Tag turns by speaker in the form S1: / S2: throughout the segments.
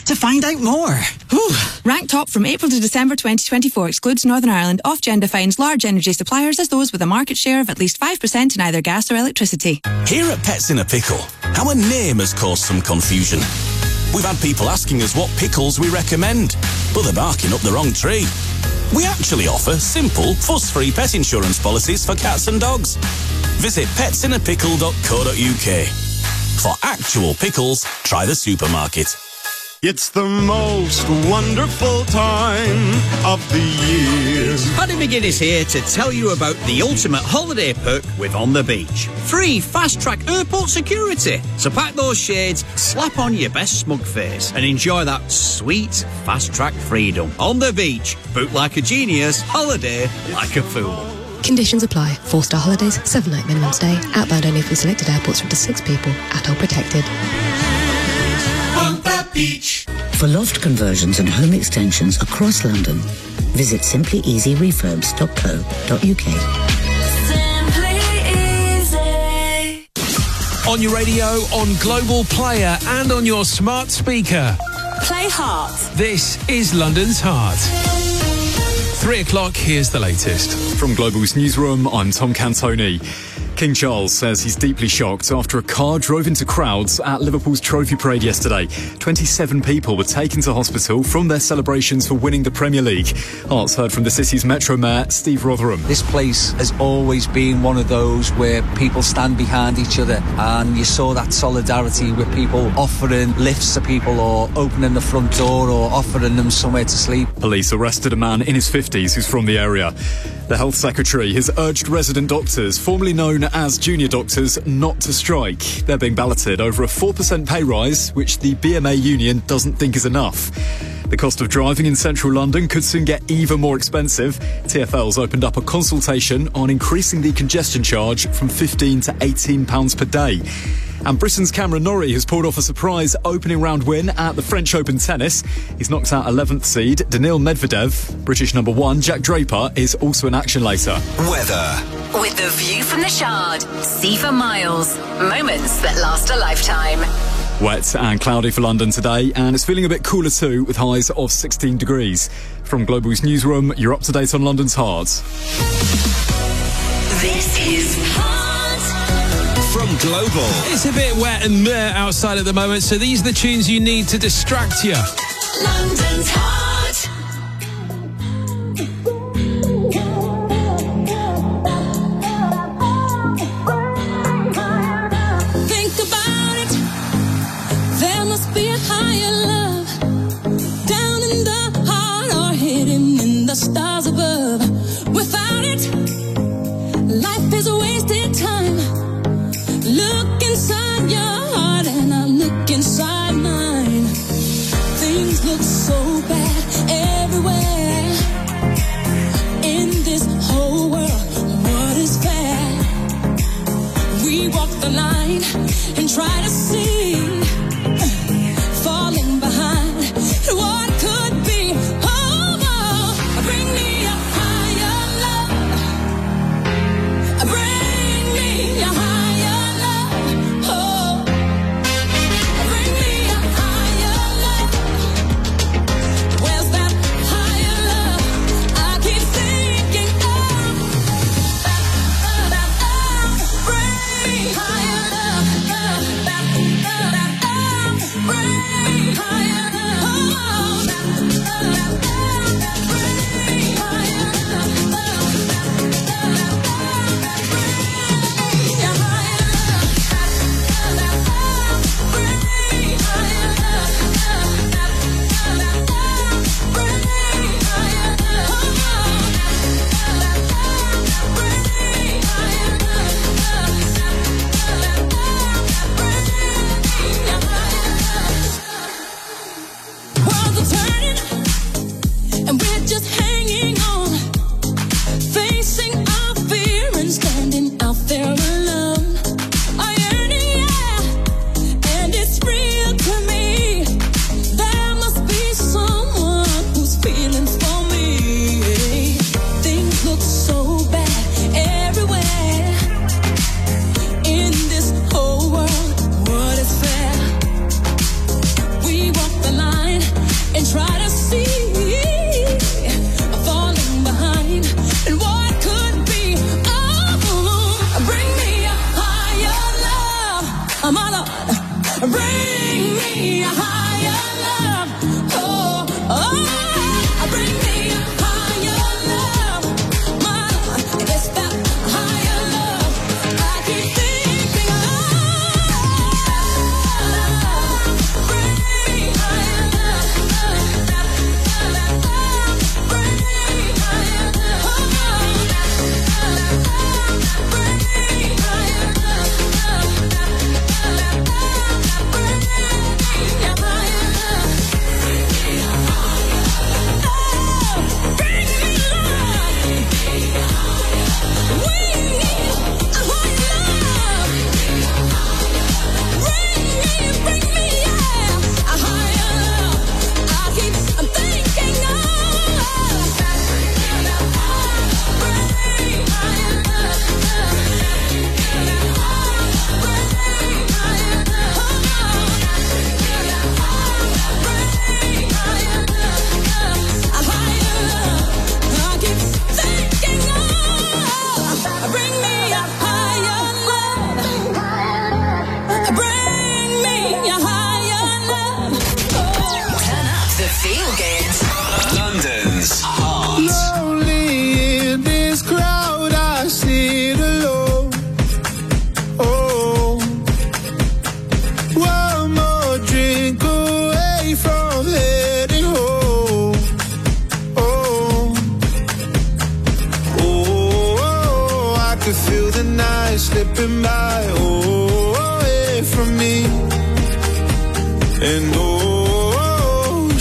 S1: to find out more. Whew.
S2: Ranked top from April to December 2024 excludes Northern Ireland. Ofgem defines large energy suppliers as those with a market share of at least 5% in either gas or electricity.
S3: Here at Pets in a Pickle, our name has caused some confusion. We've had people asking us what pickles we recommend, but they're barking up the wrong tree. We actually offer simple, fuss-free pet insurance policies for cats and dogs. Visit petsinapickle.co.uk. For actual pickles, try the supermarket.
S4: It's the most wonderful time of the year.
S5: Paddy McGuinness here to tell you about the ultimate holiday perk with On the Beach. Free fast-track airport security. So pack those shades, slap on your best smug face and enjoy that sweet fast-track freedom. On the Beach. Book like a genius, holiday like a fool.
S6: Conditions apply. 4-star holidays, 7-night minimum stay. Outbound only from selected airports from up to 6 people. ATOL protected.
S7: On the Beach. For loft conversions and home extensions across London, visit simplyeasyrefurbs.co.uk.
S8: Simply Easy.
S9: On your radio, on Global Player and on your smart speaker.
S8: Play Heart.
S9: This is London's Heart. 3 o'clock, here's the latest.
S10: From Global's newsroom, I'm Tom Cantoni. King Charles says he's deeply shocked after a car drove into crowds at Liverpool's Trophy Parade yesterday. 27 people were taken to hospital from their celebrations for winning the Premier League. Hearts heard from the city's Metro Mayor, Steve Rotherham.
S11: This place has always been one of those where people stand behind each other, and you saw that solidarity with people offering lifts to people or opening the front door or offering them somewhere to sleep.
S10: Police arrested a man in his 50s who's from the area. The Health Secretary has urged resident doctors, formerly known as junior doctors, not to strike. They're being balloted over a 4% pay rise, which the BMA union doesn't think is enough. The cost of driving in central London could soon get even more expensive. TfL's opened up a consultation on increasing the congestion charge from £15 to £18 per day. And Britain's Cameron Norrie has pulled off a surprise opening round win at the French Open tennis. He's knocked out 11th seed Daniil Medvedev. British number 1 Jack Draper is also in action later.
S12: Weather.
S8: With the view from the Shard. See for miles. Moments that last a lifetime.
S10: Wet and cloudy for London today, and it's feeling a bit cooler too, with highs of 16 degrees. From Global's newsroom, you're up to date on London's Heart.
S8: This is
S9: From Global. It's a bit wet and meh outside at the moment, so these are the tunes you need to distract you.
S8: London's Heart.
S13: Think about it. There must be a higher love down in the heart or hidden in the stars above. Without it, life is a wasted time. Look inside your heart and I look inside mine. Things look so bad everywhere. In this whole world, what is fair? We walk the line and try to see, falling behind what could be. Oh, bring me a higher love. Bring me a higher love. Oh, bring me a higher love. Where's that higher love I keep thinking of? Bring me higher love.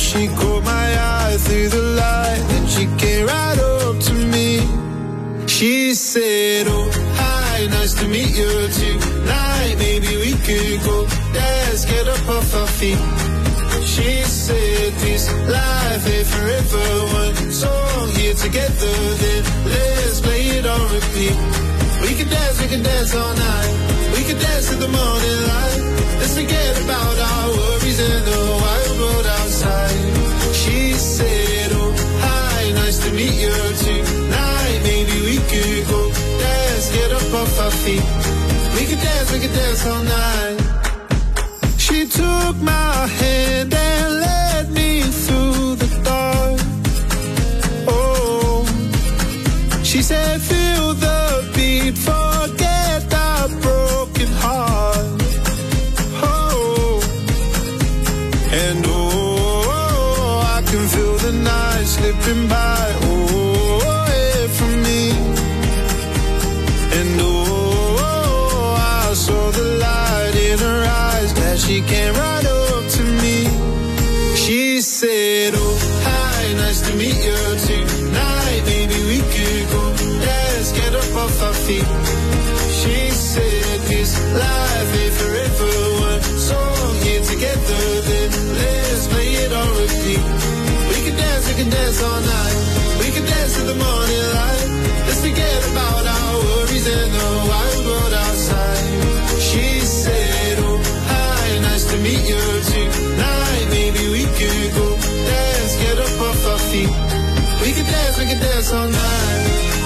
S12: She caught my eye through the light, and she came right up to me. She said, oh, hi, nice to meet you tonight. Maybe we could go dance, get up off our feet. She said, this life ain't forever. One song here together, then let's play it on repeat. We can dance all night. We can dance till the morning light. Let's forget about our worries and the wild world outside. She said, oh, hi, nice to meet you tonight. Maybe we could go dance, get up off our feet. We can dance all night. She took my hand and led me through the dark. Oh, she said, feel the beat, forget our broken heart. Oh, and oh, I can feel the night slipping by. Oh, away from me. And oh, I saw the light in her eyes. She came right up to me. She said, oh, hi, nice to meet you tonight. Maybe we could go dance, get up off our feet. She said, this life ain't forever. One song here together, then let's play it on repeat. We can dance all night. We can dance till the morning light. Let's forget about our worries and the wild world outside. She said, oh, nice to meet you tonight. Maybe we could go dance, get up off our feet. We can dance all night.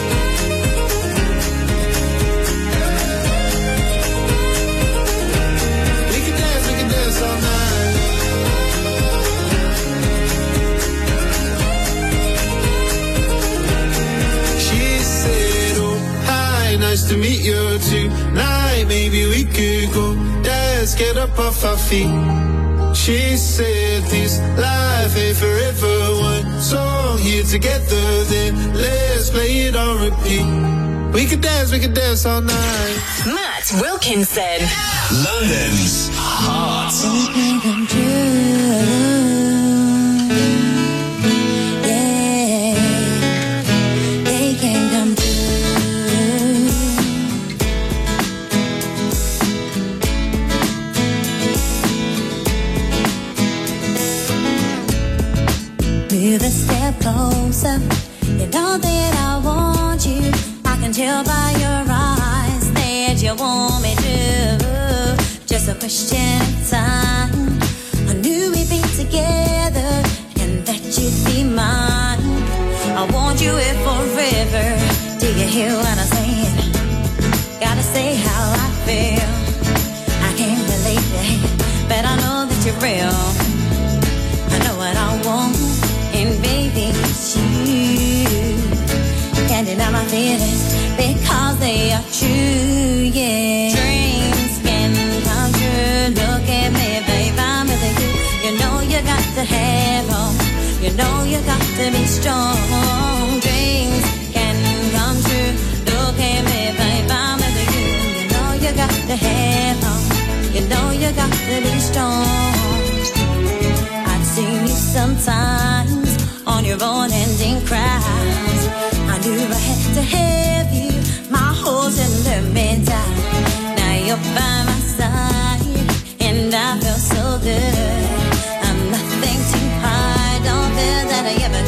S12: We can dance all night. She said, oh, hi, nice to meet you tonight. Maybe we could go dance, get up off our feet. She said, this life ain't forever. One song here together, then let's play it on repeat. We can dance all night.
S8: Matt Wilkinson,
S3: London's Heart.
S13: Move a step closer. You know that I want you. I can tell by your eyes that you want me to. Just a question of time. I knew we'd be together and that you'd be mine. I want you here forever. Do you hear what I'm saying? Gotta say how I feel. I can't believe it, but I know that you're real. I know what I want. And baby, it's you. Can't deny my feelings because they are true, yeah. Dreams can come true. Look at me, babe, I'm with you. You know you got to have hope. You know you got to be strong. Dreams can come true. Look at me, babe, I'm with you. You know you got to have hope. You know you got to be strong. I've seen you sometimes on your own ending cries. I knew I had to have you, my horse and let me down. Now you're by my side, and I feel so good. I'm nothing too high, don't feel that I ever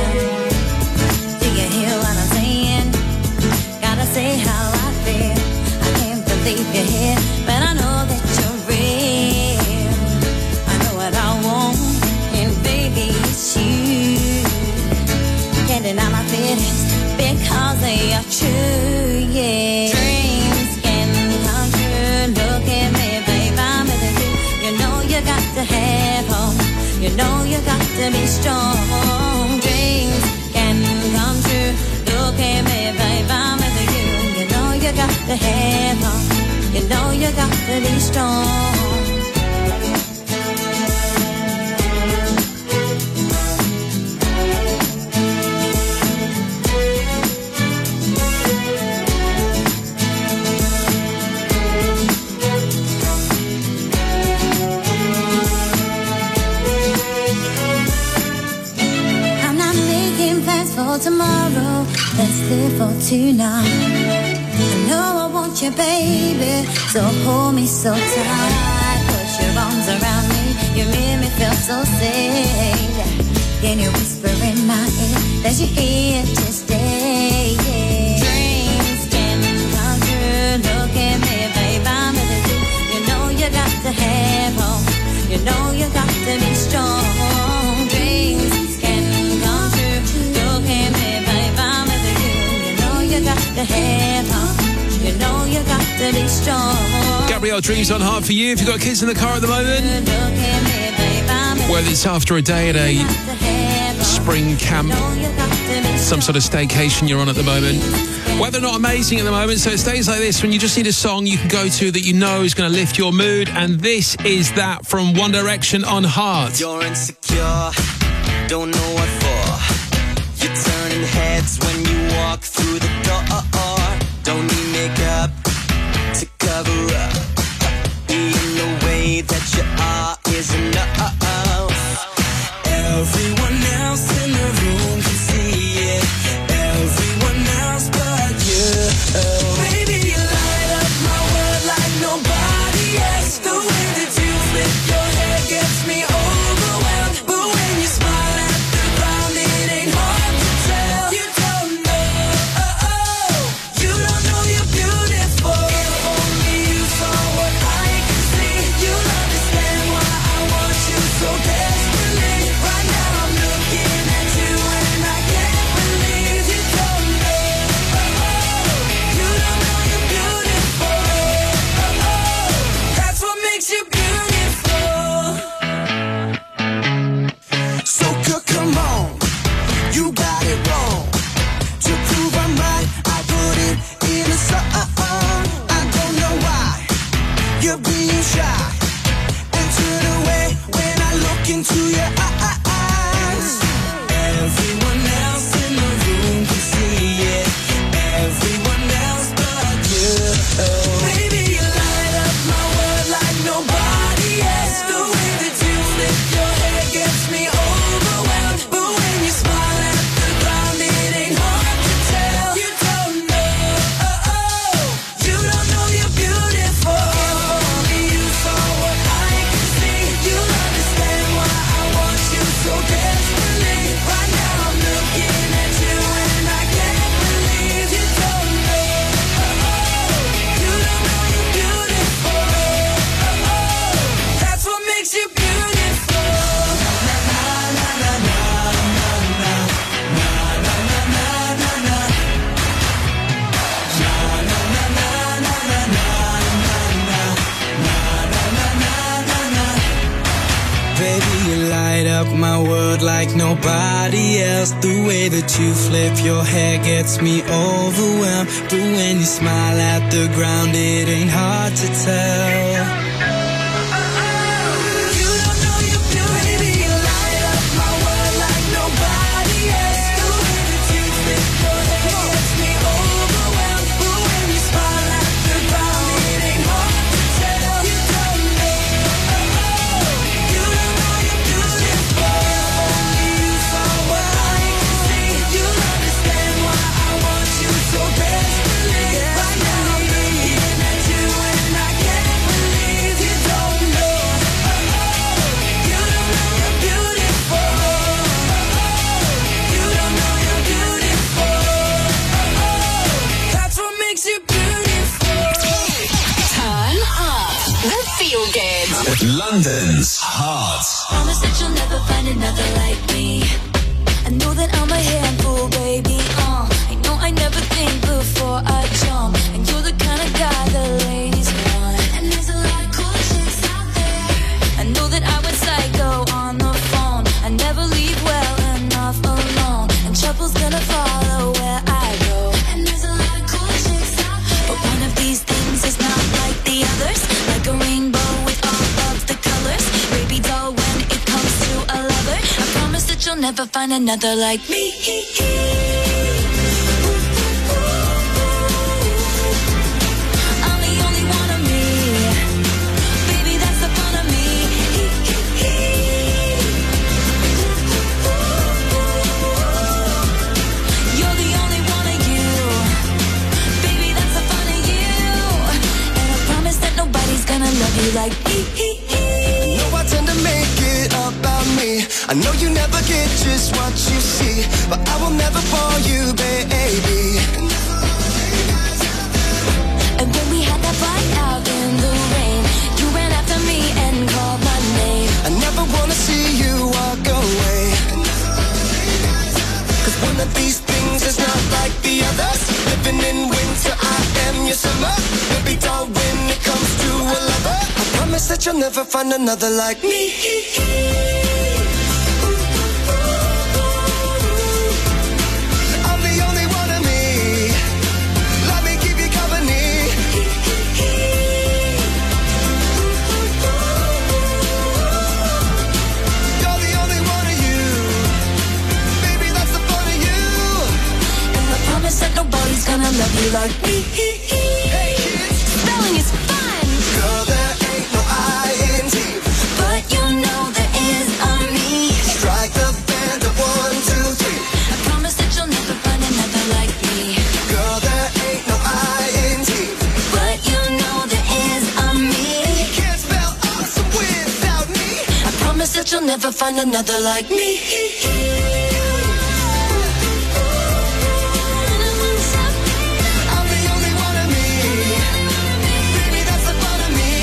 S13: could. Do you hear what I'm saying? Gotta say how I feel. I can't believe you're here, but I know that you're real. I know what I want, and baby, it's you. Can't deny my feelings because they are true, yeah. Dreams can come true. Look at me, babe, I'm with you. You know you got to have hope. You know you got to be strong. Dreams can come true. Look at me, babe, I'm with you. You know you got to have hope. You know you got to be strong.
S14: for tomorrow, let's live for tonight. I know I want you, baby, so hold me so tight. Put your arms around me, you make me feel so safe. Can you whisper in my ear that you're here to stay? Dreams can come true, look at me, babe, I'm with you. You know you got to have hope, you know you got to be strong. Dreams can come true, look at me, babe, I'm with you. You know you got to have hope, you know you got to be strong.
S9: Gabrielle, Dreams on Heart for you. If you've got kids in the car at the moment, whether it's after a day at a spring camp, some sort of staycation you're on at the moment, weather not amazing at the moment, so it's days like this when you just need a song you can go to that you know is going to lift your mood, and this is that from One Direction on Heart.
S15: You're insecure, don't know what for. You're turning heads when you walk through the door. Don't need makeup to cover up. Being the way that you are is enough. Everyone else in the room can see it. Everyone else but you. Baby, you light up my world like nobody else. The way that you flip your hair gets me overwhelmed. But when you smile at the ground, it ain't hard to tell. You don't know, you don't know you're beautiful. If only you saw what I can see, you'll understand why I want you so desperately. Right now I'm looking at you and I can't believe you don't know, you don't know you're beautiful. That's what makes you beautiful. So come on, you got it wrong. To prove I'm right, I put it in a song. I don't know why you're being shy and turn away when I look into your eyes. Everyone else in the room can see it. Everyone else but you. Baby, you light up my world like nobody else. The way that you flip your hair gets me overwhelmed. But when you smile at the ground, it ain't hard to tell. You don't know, you don't know you're beautiful. If only you saw what I can see, you'll understand why I want you so desperately. Right now I'm looking at you and I can't believe you don't know, you don't know you're beautiful. That's what makes you beautiful. Baby, you light up my world like nobody else. The way that you flip your hair gets me overwhelmed. But when you smile at the ground, it ain't hard to tell. You don't know you're beautiful. Baby, you light up my world like nobody else. The way that you flip your hair gets me overwhelmed. But when you smile at the ground, it ain't hard to tell. You don't know, you don't know you're beautiful. Only you saw what I can see, you'll understand why I want you so desperately. Right now I'm looking at you and I can't believe you don't know, you don't know you're beautiful. You don't know you're beautiful. That's what makes you beautiful.
S8: Turn up the feel good.
S3: London's Heart.
S14: Promise that you'll never find another like me. I know that I'm a handful, baby. I know I never think before I jump, and you're the kind of guy the ladies want. And there's a lot of cool chicks out there. I know that I went psycho on the phone. I never leave well enough alone, and trouble's gonna follow where I go. And there's a lot of cool chicks out there, but one of these things is not like the others. Like a rainbow with all of the colors. Baby doll, when it comes to a lover, I promise that you'll never find another like me. I'm the only one of me. Baby, that's the fun of me.
S15: I know you never get just what you see, but I will never fall you, baby.
S14: And when we had that fight out in the rain, you ran after me and called my name.
S15: I never wanna see you walk away, 'cause one of these things is not like the others. Living in winter, I am your summer. Baby doll, when it comes to a lover, I promise that you'll never find another like me. I'm the only one of me. Let me keep you company. You're the only one of you. Baby, that's the fun of you.
S14: And I promise that nobody's gonna love you like me.
S15: Hey kids,
S14: Spelling is fun,
S15: girl, there ain't no I-N-T.
S14: but you know there is on me.
S15: Strike the band of 1, 2, 3.
S14: I promise that you'll never find another like me.
S15: Girl, there ain't no I-N-T.
S14: But you know there is on me.
S15: You can't spell awesome without me.
S14: I promise that you'll never find another like me.
S15: I'm the only one of me. Baby, that's the fun of me.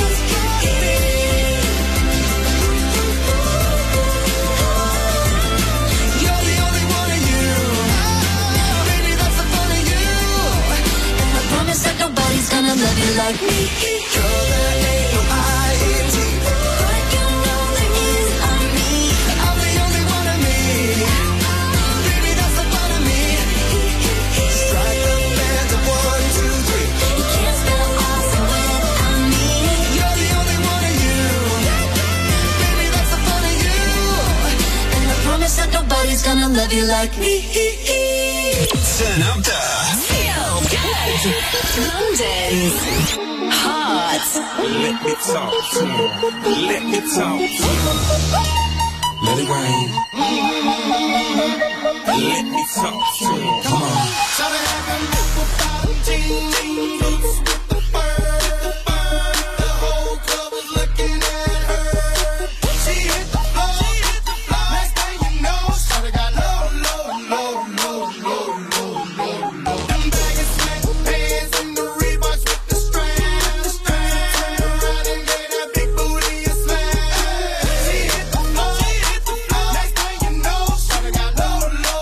S15: You're the only one of you. Baby, that's the fun of you.
S14: And I promise that nobody's gonna love you like me.
S15: Girl, there ain't no I-N-T.
S14: But you know there is on me.
S15: I'm the only one of me. Baby, that's the fun of me. Strike the band of 1, 2, 3.
S14: You can't spell awesome without me.
S15: You're the only one of you. Baby, that's the fun of you.
S14: And I promise that nobody's gonna love you like me.
S1: Turn up the
S8: Feel good. London's Heart.
S1: Let me talk to you. Let me talk to you. Let it rain. Let me talk to you. Come on.
S12: The whole club was looking at her. She hit the floor. Next thing you know, shawty got low. Them baggy sweat pants and the Reeboks with the strap. Turned around and gave that big booty a smack. She hit the floor. Next thing you know, shawty got low.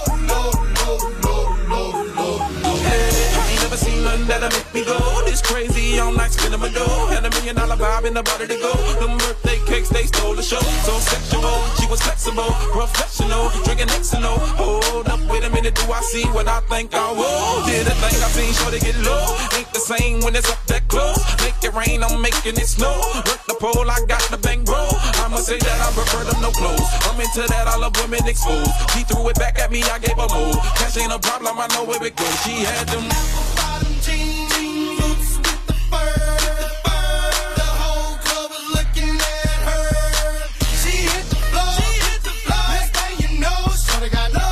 S1: I ain't never seen nothing that'll make me go this crazy all night spinning my dough. Had $1 million vibe in the body to go. Them birthday cakes, they stole the show. So sexual, she was flexible, professional, drinking Xano. Hold up, wait a minute, do I see what I think I will? Did a thing I seen, sure to get low. Ain't the same when it's up that close. Make it rain, I'm making it snow. Work the pole, I got the bang bro. I'ma say that I prefer them no clothes. I'm into that, I love women exposed. She threw it back at me, I gave her more. Cash ain't a problem, I know where it goes. She had them
S12: Bottom jean boots with the fur. The whole club was looking at her. She hit the floor. Next thing you know, shawty got low.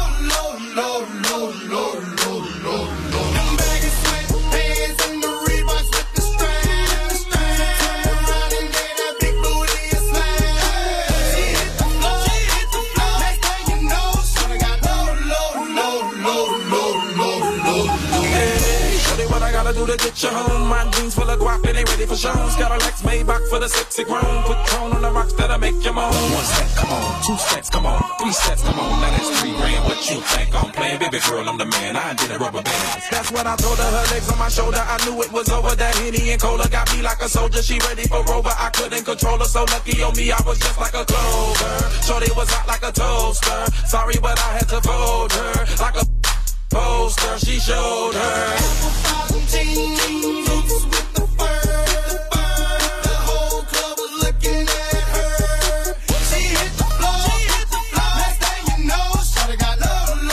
S12: Them baggy sweat pants and the Reeboks with the strap. Turned around and gave that big booty a smack. She hit the floor. Next thing you know, shawty got low.
S1: Hey, shorty, what I gotta do to get you home? My jeans full of guap and they ready for shows. Got a Lex Maybach for the sexy grown. Put Tron on the rocks that'll make you moan. 1 step, come on. 2 steps, come on. 3 steps, come on. Now that's 3 grand. What you think I'm playing? Baby girl, I'm the man. I did a rubber band. That's when I told her legs on my shoulder. I knew it was over. That Henny and Cola got me like a soldier. She ready for Rover. I couldn't control her. So lucky on me, I was just like a clover. Shorty was hot like a toaster. Sorry, but I had to fold her like a poster. She showed her.
S12: Bottom jean boots with the fur. The whole club was looking at her. She hit the floor. Next thing you know, shawty got low.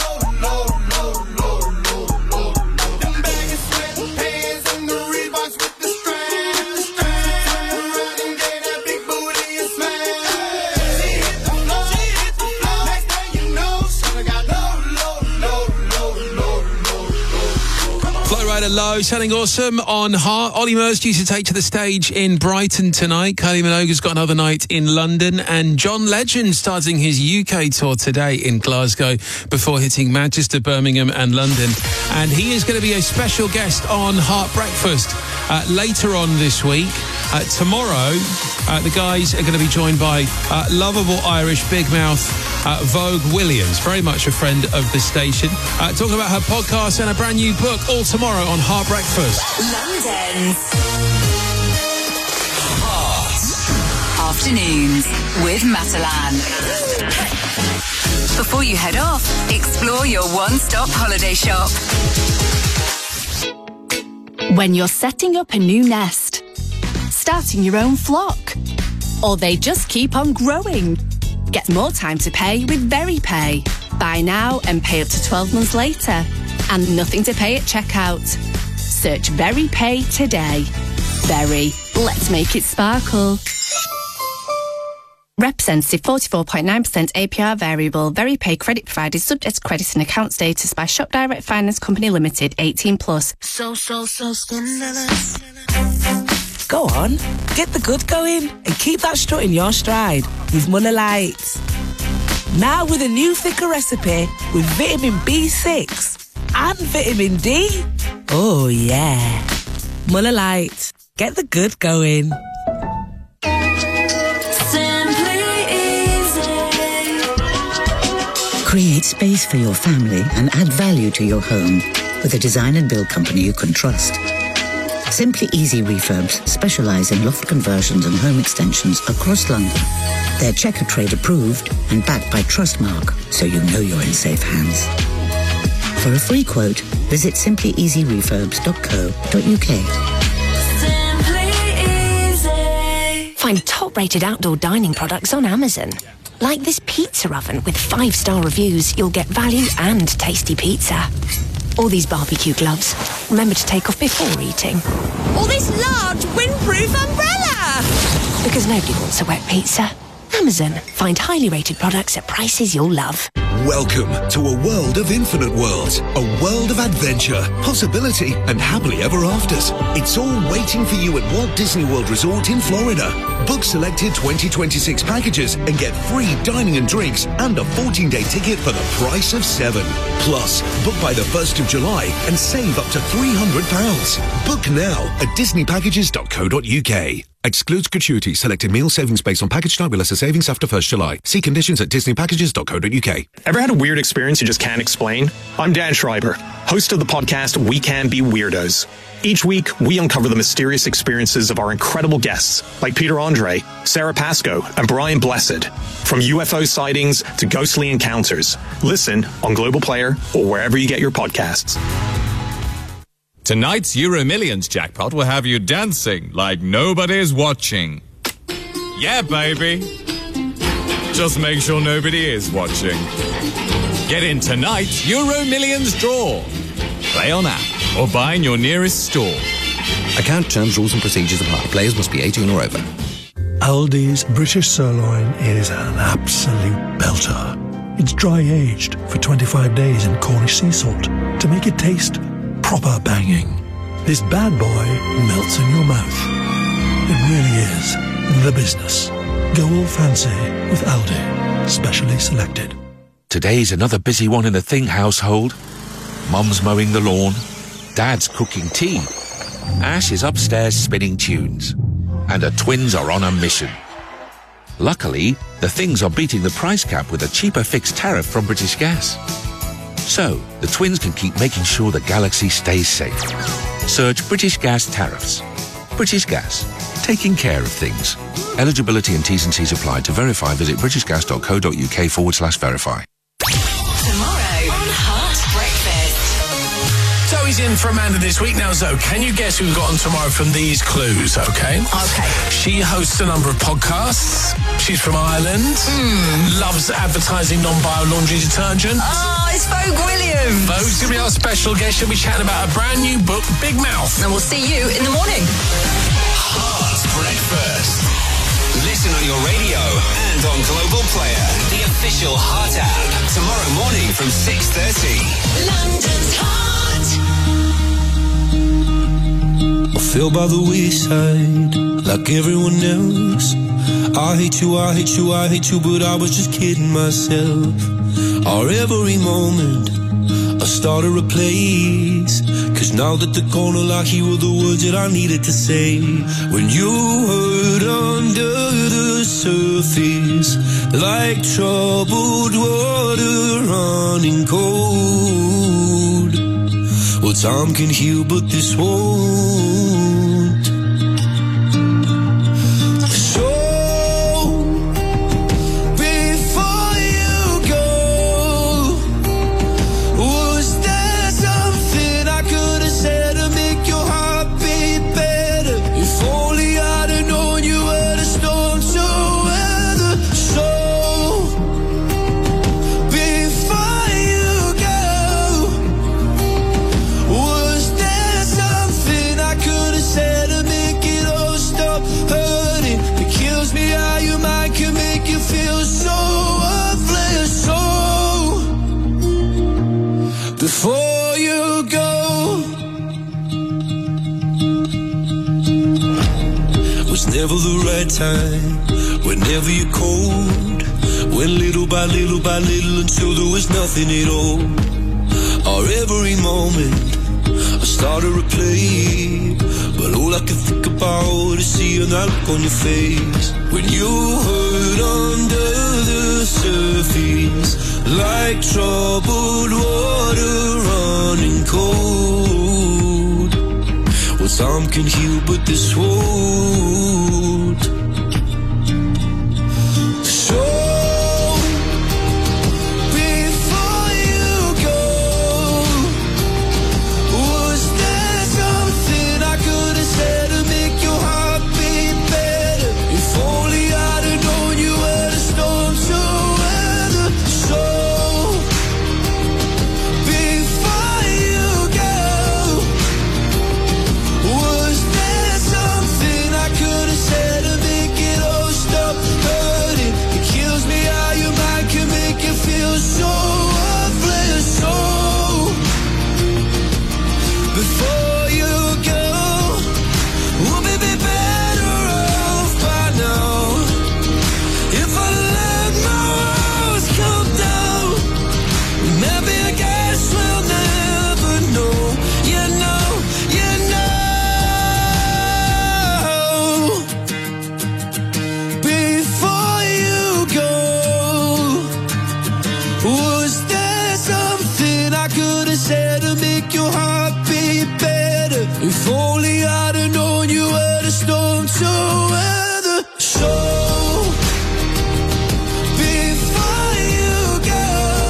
S12: Them baggy sweat pants and the Reeboks with the strap. Turned around and gave that big booty a smack. She hit the floor. Next thing you know, shawty got low.
S9: Operator Low, sounding awesome on Heart. Ollie Murs due to take to the stage in Brighton tonight. Kylie Minogue's got another night in London. And John Legend starting his UK tour today in Glasgow before hitting Manchester, Birmingham and London. And he is going to be a special guest on Heart Breakfast later on this week. Tomorrow, the guys are going to be joined by lovable Irish big mouth Vogue Williams, very much a friend of the station. Talking about her podcast and a brand new book, all tomorrow on Heart Breakfast.
S8: London's Heart Afternoons with Matalan. Before you head off, explore your one-stop holiday shop.
S16: When you're setting up a new nest, starting your own flock, or they just keep on growing, get more time to pay with VeryPay. Buy now and pay up to 12 months later, and nothing to pay at checkout. Search VeryPay today. Very, let's make it sparkle. Representative 44.9% APR variable. VeryPay credit provided subject to credit and account status by Shop Direct Finance Company Limited, 18+.
S17: So scandalous. Go on, get the good going and keep that strut in your stride with Muller Lite. Now with a new thicker recipe with vitamin B6 and vitamin D. Oh yeah. Muller Lite. Get the good going.
S7: Create space for your family and add value to your home with a design and build company you can trust. Simply Easy Refurbs specialise in loft conversions and home extensions across London. They're Checker Trade approved and backed by Trustmark, so you know you're in safe hands. For a free quote, visit simplyeasyrefurbs.co.uk.
S18: Simply Easy. Find top-rated outdoor dining products on Amazon. Like this pizza oven with 5-star reviews, you'll get value and tasty pizza. All these barbecue gloves. Remember to take off before eating.
S17: Or this large windproof umbrella.
S18: Because nobody wants a wet pizza. Amazon. Find highly rated products at prices you'll love.
S19: Welcome to a world of infinite worlds, a world of adventure, possibility, and happily ever afters. It's all waiting for you at Walt Disney World Resort in Florida. Book selected 2026 packages and get free dining and drinks and a 14-day ticket for the price of 7. Plus, book by the 1st of July and save up to £300. Book now at disneypackages.co.uk. Excludes gratuity. Selected meal savings based on package type with lesser savings after 1st July. See conditions at disneypackages.co.uk.
S20: Ever had a weird experience you just can't explain? I'm Dan Schreiber, host of the podcast We Can Be Weirdos. Each week, we uncover the mysterious experiences of our incredible guests, like Peter Andre, Sarah Pascoe, and Brian Blessed. From UFO sightings to ghostly encounters. Listen on Global Player or wherever you get your podcasts.
S21: Tonight's Euro Millions jackpot will have you dancing like nobody's watching. Yeah, baby. Just make sure nobody is watching. Get in tonight's Euro Millions draw. Play on app or buy in your nearest store.
S22: Account terms, rules and procedures apply. Players must be 18 or over.
S23: Aldi's British Sirloin is an absolute belter. It's dry aged for 25 days in Cornish sea salt to make it taste proper banging. This bad boy melts in your mouth. It really is the business. Go all fancy with Aldi, specially selected.
S24: Today's another busy one in the Thing household. Mum's mowing the lawn, Dad's cooking tea, Ash is upstairs spinning tunes, and the twins are on a mission. Luckily, the Things are beating the price cap with a cheaper fixed tariff from British Gas. So, the twins can keep making sure the galaxy stays safe. Search British Gas tariffs. British Gas, taking care of things. Eligibility and T's and C's apply. To verify, visit britishgas.co.uk/verify.
S8: Tomorrow on Heart Breakfast.
S25: Zoe's in for Amanda this week. Now, Zoe, can you guess who we've got on tomorrow from these clues, okay?
S8: Okay.
S25: She hosts a number of podcasts. She's from Ireland. Loves advertising non-bio laundry detergent.
S8: Oh, it's Vogue Williams.
S25: Vogue's going to be our special guest. She'll be chatting about a brand new book, Big Mouth.
S8: And we'll see you in the morning.
S26: Heart Breakfast. Listen on your radio and on Global Player, the official Heart app. Tomorrow morning from 6:30.
S8: London's Heart.
S12: fell by the wayside like everyone else. I hate you, I hate you, I hate you, but I was just kidding myself. Our every moment I started a place, 'cause now that they're gone, all I hear were the words that I needed to say. When you hurt under the surface, like troubled water running cold. Well, time can heal, but this won't. So, before you go, was there something I could have said to make your heart beat better? If only I'd have known you were the storm to weather. So, before you go, was there something I could have said to make it all stop hurting? It kills me how your mind can make you feel so worthless. So, before you go, was never the right time, whenever you're cold. Went little by little by little until there was nothing at all. Our every moment I started to play, but all I can think about is seeing that look on your face. When you hurt under the surface, like troubled water running cold. Well, time can heal, but this won't. So, before you go, was there something I could have said to make your heart beat better? If only I'd have known you were the storm to weather. So, before you go, was there something I could have said to make it all stop hurting? It kills me how your mind can make you feel so worthless. So, before you go, we'll be better off by now. If I let my walls come down, maybe I guess we'll never know. You know, you know. Before you go, was there something I could have said to make your heart beat better? If only I'd have known you were the storm to weather. So, before you go,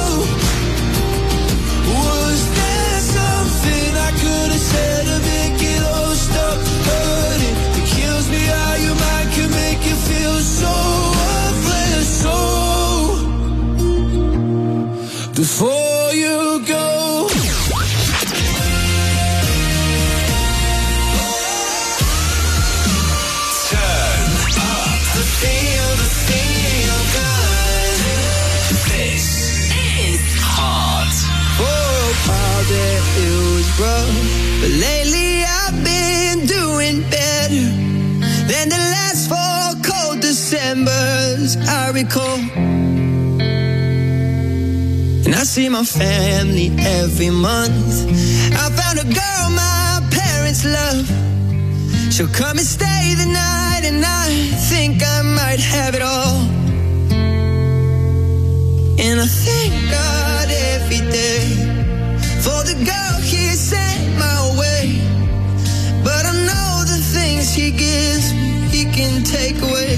S12: was there something I could have said to make it all stop hurting? It kills me how your mind can make you feel so worthless. So, before you go.
S26: Turn up the feel good. This is hard.
S12: Oh, Father, it was rough, but lately I've been doing better than the last 4 cold Decembers I recall. And I see my family every month. I found a girl my parents love. She'll come and stay the night, and I think I might have it all. And I thank God every day for the girl He sent my way. But I know the things He gives me, He can take away.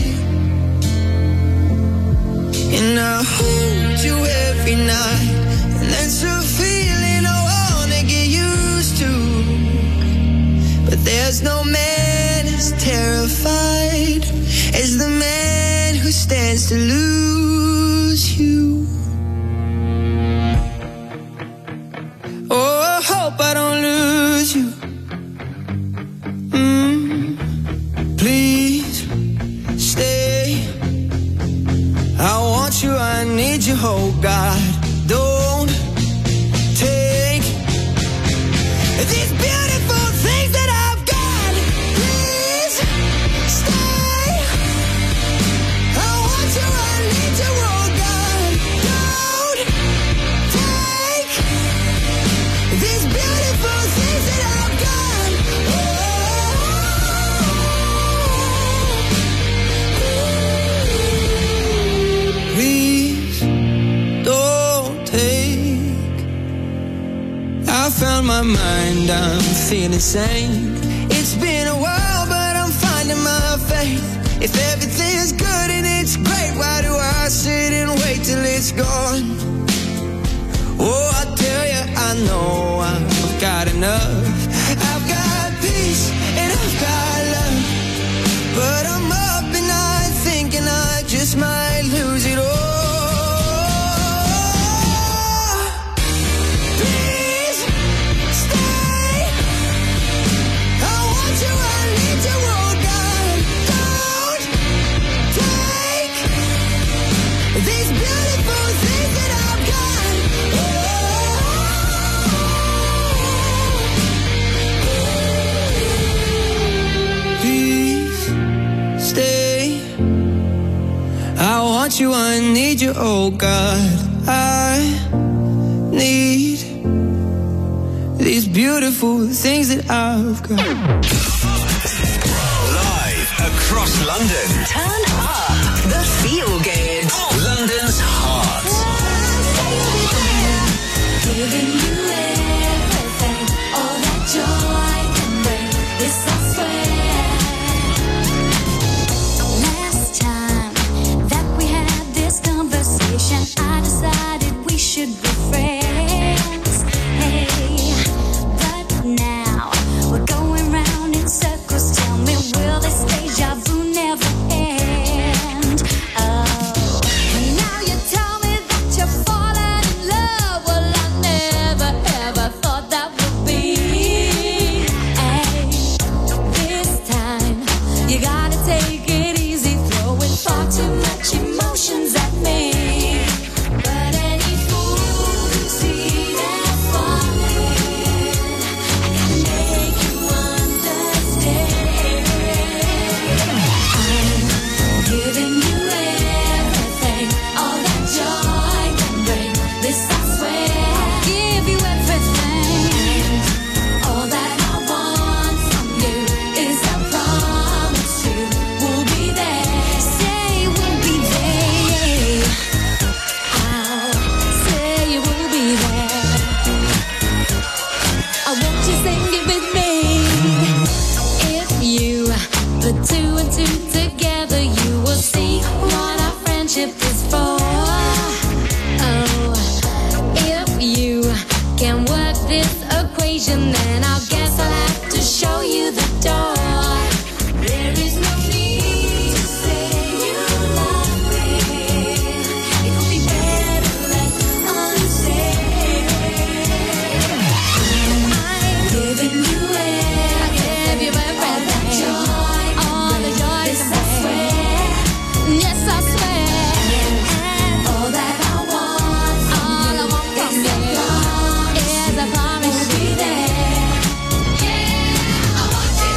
S12: And I hold you every night, and that's a feeling I wanna get used to. But there's no man as terrified as the man who stands to lose you. Oh, I hope I don't lose you. Please stay. I want you, I need you, oh God. Don't take these beautiful things that I've got
S2: on my mind, I'm feeling sane. It's been a while, but I'm finding my faith. If everything's good and it's great, why do I sit and wait till it's gone? Oh, I tell you, I know I've got enough. I've got peace and I've got love, but I'm up at night thinking I just might lose it all. Please stay. I want you, I need you, oh God. Don't take these beautiful things that I've got. Please stay. I want you, I need you, oh God. I need these beautiful things that I've got.
S26: Live across London.
S8: Turn up the feel good.
S26: London's heart.
S14: Giving you everything, all that joy can bring. This I swear. Last time that we had this conversation, I decided we should be friends. Hey, but now we're going round in circles. Tell me, will this deja vu never end? Oh, now you tell me that you're falling in love. Well, I never ever thought that would be. Hey, this time you gotta take it easy, throwing far too much emotions at me. But any fool who sees that falling, I gotta make you understand. I'm giving you everything, all that joy can bring. This I swear, I'll give you everything. All that I want from you is a promise you will be there. Say we'll be there. I'll say you will be there. I want you sing it with me. If you put two and two together, you will see what our friendship is for. Oh, if you can work this equation, then I guess I'll have to show you the door. There is no need to say you love me. It would be better left unsaid. I'm giving you everything, all that joy, all the joy. This I swear, yes I swear. And all that I want from you is a promise you'll be there. Yeah, I want you.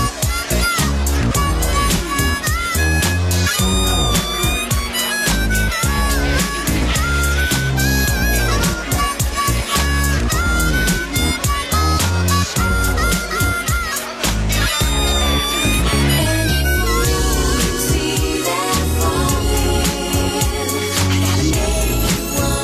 S14: Any fool who sees that falling, I gotta make you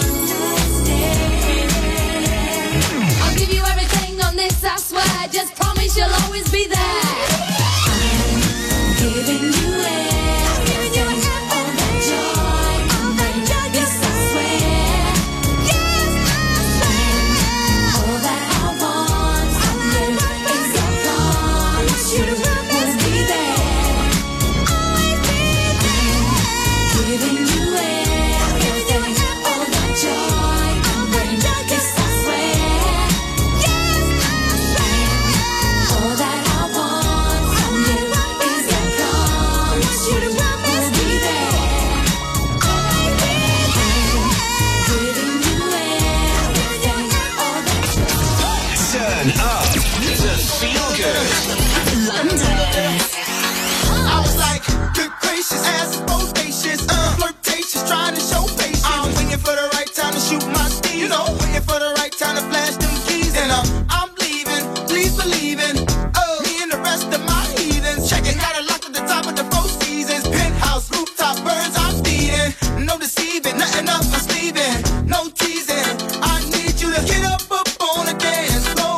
S14: understand. I'll give you everything on this, I swear. I just promise you'll always be there. I'm giving you everything, all that joy can bring. Yes, I swear. Yes, I swear. All that I want from you is a promise you will be there. Always be there. Giving you everything, all that joy can bring. Yes, I swear. Yes, I swear. All that I want from you is a promise you will be there. Always be there. Giving you everything, all that
S26: Turn up the feel good.
S8: London.
S12: I was like, good gracious, ass is both spacious, flirtatious, trying to show patience. I'm waiting for the right time to shoot my steam, you know, waiting for the right time to flash them keys. And I'm leaving, please believe in, me and the rest of my heathens. Check it, got it locked at the top of the Four Seasons. Penthouse, rooftop, birds I'm feeding. No deceiving, nothing up my sleeving, no teasing. I need you to get up on the dance floor.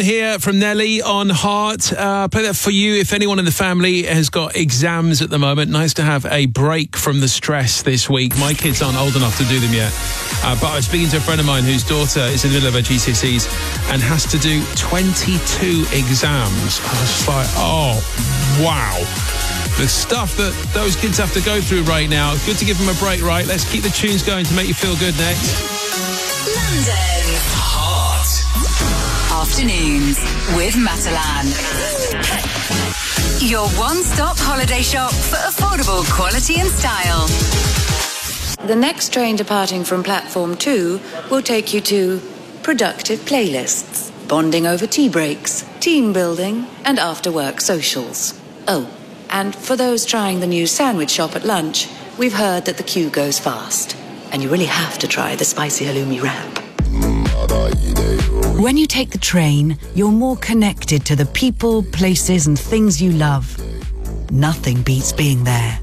S9: here from Nelly on Heart. Play that for you if anyone in the family has got exams at the moment. Nice to have a break from the stress this week. My kids aren't old enough to do them yet. But I was speaking to a friend of mine whose daughter is in the middle of her GCSEs and has to do 22 exams. I was just like, oh, wow. The stuff that those kids have to go through right now. Good to give them a break, right? Let's keep the tunes going to make you feel good next.
S8: London Hot Afternoons with Matalan. Your one-stop holiday shop for affordable quality and style.
S4: The next train departing from platform 2 will take you to productive playlists, bonding over tea breaks, team building, and after-work socials. Oh, and for those trying the new sandwich shop at lunch, we've heard that the queue goes fast. And you really have to try the spicy halloumi wrap.
S5: When you take the train, you're more connected to the people, places, and things you love. Nothing beats being there.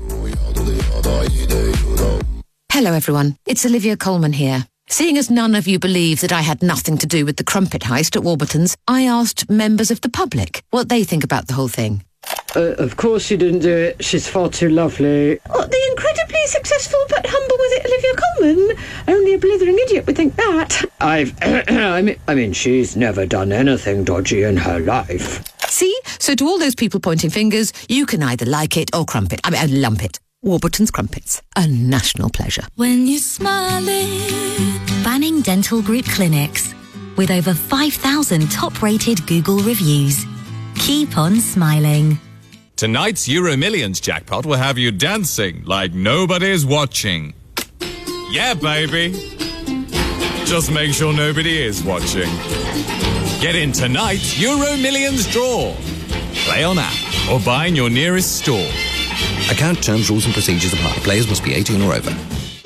S6: Hello everyone, it's Olivia Coleman here. Seeing as none of you believe that I had nothing to do with the crumpet heist at Warburton's, I asked members of the public what they think about the whole thing.
S10: Of course she didn't do it. She's far too lovely.
S11: Oh, the incredibly successful but humble was it Olivia Coleman? Only a blithering idiot would think that.
S10: I mean, she's never done anything dodgy in her life.
S6: See? So to all those people pointing fingers, you can either like it or lump it. Warburton's Crumpets, a national pleasure.
S13: When you're smiling. Banning Dental Group Clinics, with over 5,000 top-rated Google reviews. Keep on smiling.
S21: Tonight's Euro Millions jackpot will have you dancing like nobody's watching. Yeah, baby. Just make sure nobody is watching. Get in tonight's Euro Millions draw. Play on app or buy in your nearest store.
S22: Account terms, rules and procedures apply. Players must be 18 or over.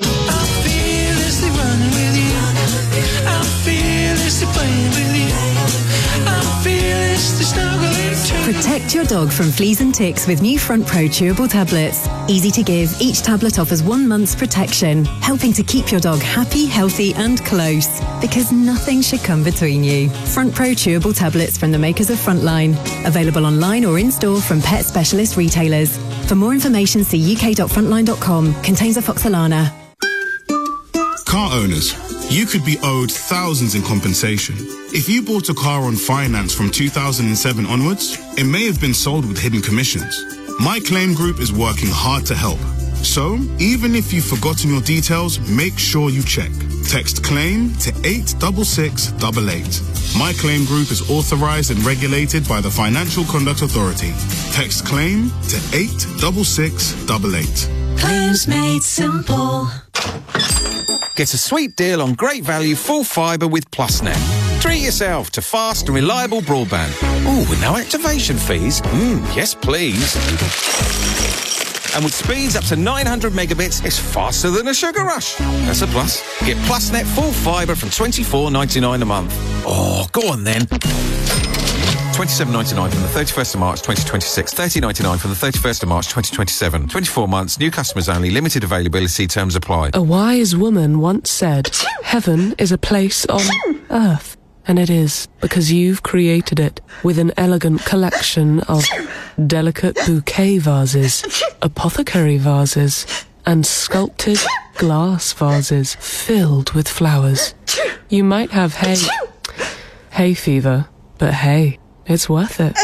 S27: Protect your dog from fleas and ticks with new Front Pro chewable tablets. Easy to give, each tablet offers 1 month's protection, helping to keep your dog happy, healthy and close. Because nothing should come between you. Front Pro chewable tablets from the makers of Frontline. Available online or in-store from pet specialist retailers. For more information, see uk.frontline.com. Contains afoxolana.
S28: Car owners, you could be owed thousands in compensation. If you bought a car on finance from 2007 onwards, it may have been sold with hidden commissions. My Claim Group is working hard to help. So, even if you've forgotten your details, make sure you check. Text CLAIM to 86688. My Claim Group is authorized and regulated by the Financial Conduct Authority. Text CLAIM to 86688.
S13: Claims made simple.
S22: Get a sweet deal on great value full fibre with PlusNet. Treat yourself to fast and reliable broadband. Ooh, with no activation fees. Yes, please. And with speeds up to 900 megabits, it's faster than a sugar rush. That's a plus. Get PlusNet full fibre from $24.99 a month. Oh, go on then. $27.99 from the 31st of March 2026, $30.99 from the 31st of March 2027. 24 months, new customers only, limited availability, terms apply.
S29: A wise woman once said, heaven is a place on earth. And it is, because you've created it with an elegant collection of delicate bouquet vases, apothecary vases, and sculpted glass vases filled with flowers. You might have hay fever, but hey, it's worth it.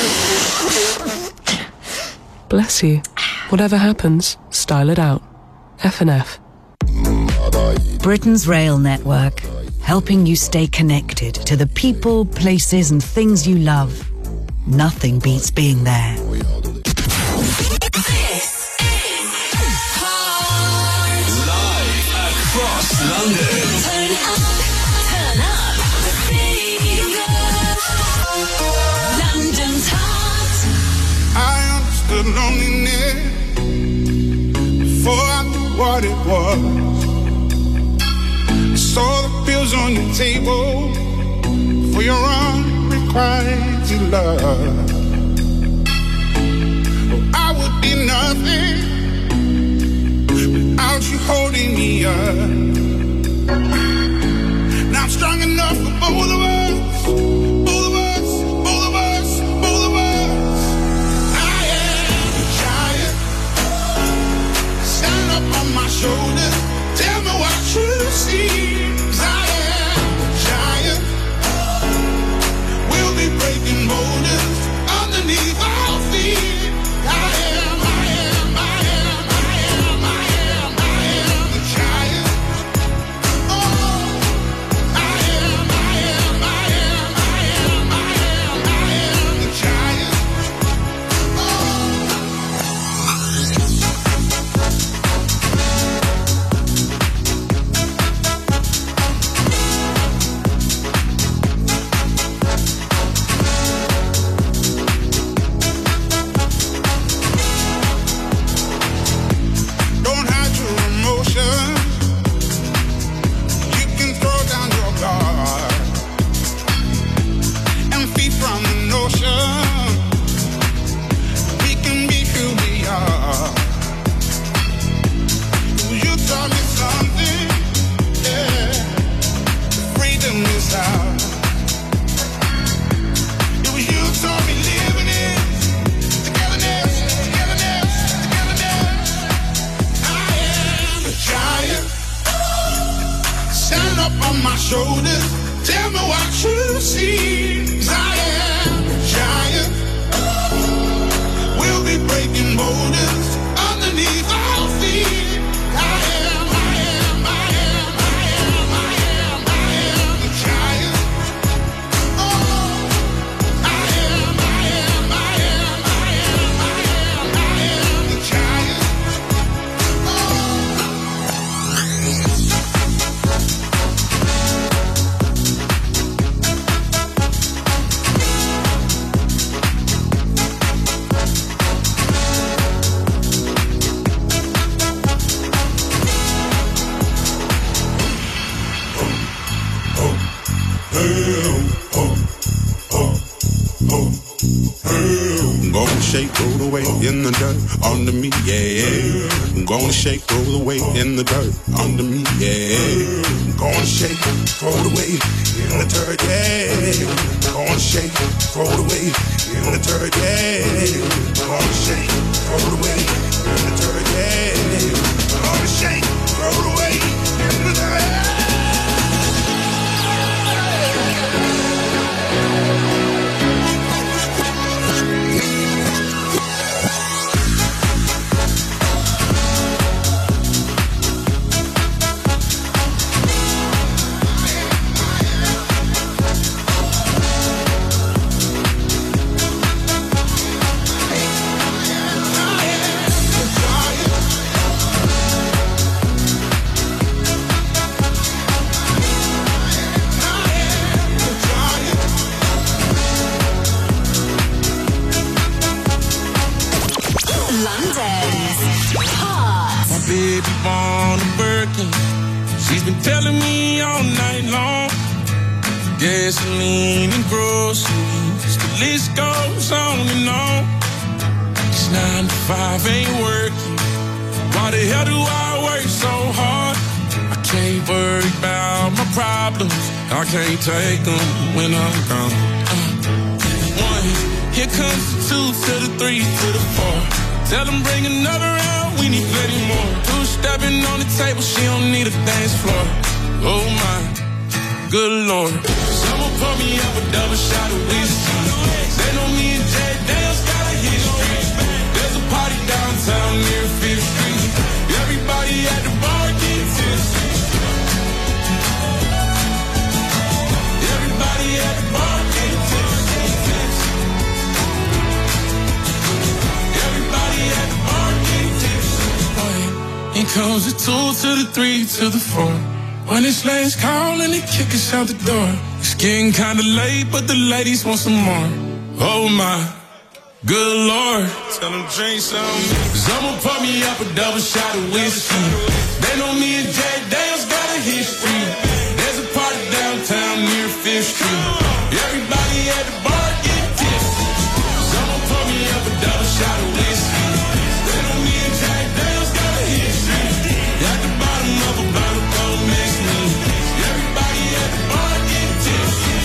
S29: Bless you. Whatever happens, style it out. F&F.
S5: Britain's rail network, helping you stay connected to the people, places and things you love. Nothing beats being there.
S26: Live across London.
S8: Turn up the London's Hot.
S12: I understood loneliness before I knew what it was. I saw the pills on your table for your unrequited love. Oh, I would be nothing without you holding me up. Now I'm strong enough for both of us
S28: ocean. We can be who we are. You taught me something, yeah. Freedom is ours. It was you taught me living it. Togetherness, togetherness, togetherness. I am a giant. Stand up on my shoulders. Tell me what you see. 'Cause I am a giant. We'll be breaking borders underneath our feet. I am a giant. Oh, I am a giant. Gonna shake, roll the weight in the dirt under me, yeah. Gonna shake, roll the weight in the dirt under me, yeah. Gonna shake, roll the weight in the dirt, yeah. Gonna shake, roll the weight in the dirt, yeah. Gonna shake, roll the weight in the dirt, yeah. Gonna shake, roll the weight in the dirt.
S1: Baby born a Birkin. She's been telling me all night long. Gasoline and groceries, the list goes on and on. It's 9 to 5, ain't working. Why the hell do I work so hard? I can't worry about my problems. I can't take them when I'm gone. 1, here comes the 2 to the 3 to the 4. Tell them bring another round, we need plenty more. 2 stepping on the table, she don't need a dance floor. Oh my, good Lord. Someone pour me up a double shot of whiskey. They know me and Jay Dale's got a history. There's a party downtown near 5th Street. Everybody at the bar getting tipsy. Everybody at the bar getting tipsy. Here comes the 2 to the 3 to the 4. When it's last call and they kick us out the door. It's getting kinda late, but the ladies want some more. Oh my, good Lord. Tell them drink some. Someone pour me up a double shot of whiskey. They know me and Jack Dale's got a history. There's a party downtown near 5th Street. Everybody at the bar get tipsy. Someone pour me up a double shot of whiskey. They know me and Jack Dale's got a history. At the bottom of a bottle, don't mix me. Everybody at the bar get tipsy.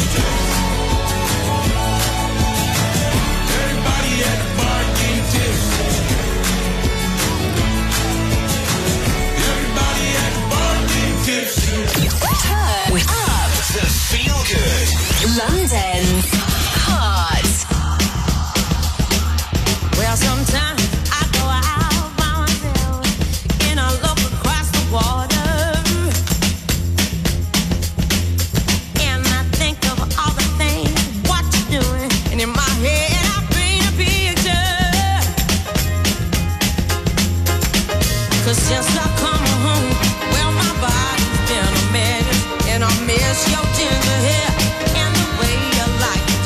S1: Everybody at the bar get tipsy. Everybody at the bar get tipsy.
S8: Turn up
S26: the feel good.
S8: London's Hot.
S3: Well, sometimes I go out by myself and I look across the water, and I think of all the things what you're doing, and in my head I paint a picture. 'Cause since I come home, well, my body's been a mess, and I miss your ginger hair and the way you like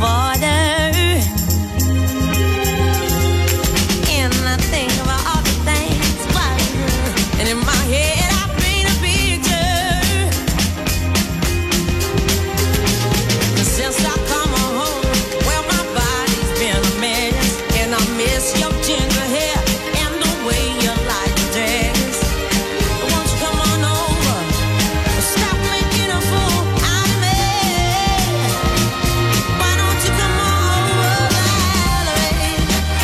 S3: water. And I think about all the things, and in my head I paint a picture. Since I come home, well, my body's been a mess, and I miss your ginger hair and the way you like to dance. Won't you come on over? Stop making a fool out of me. Why don't you come on over, Valerie?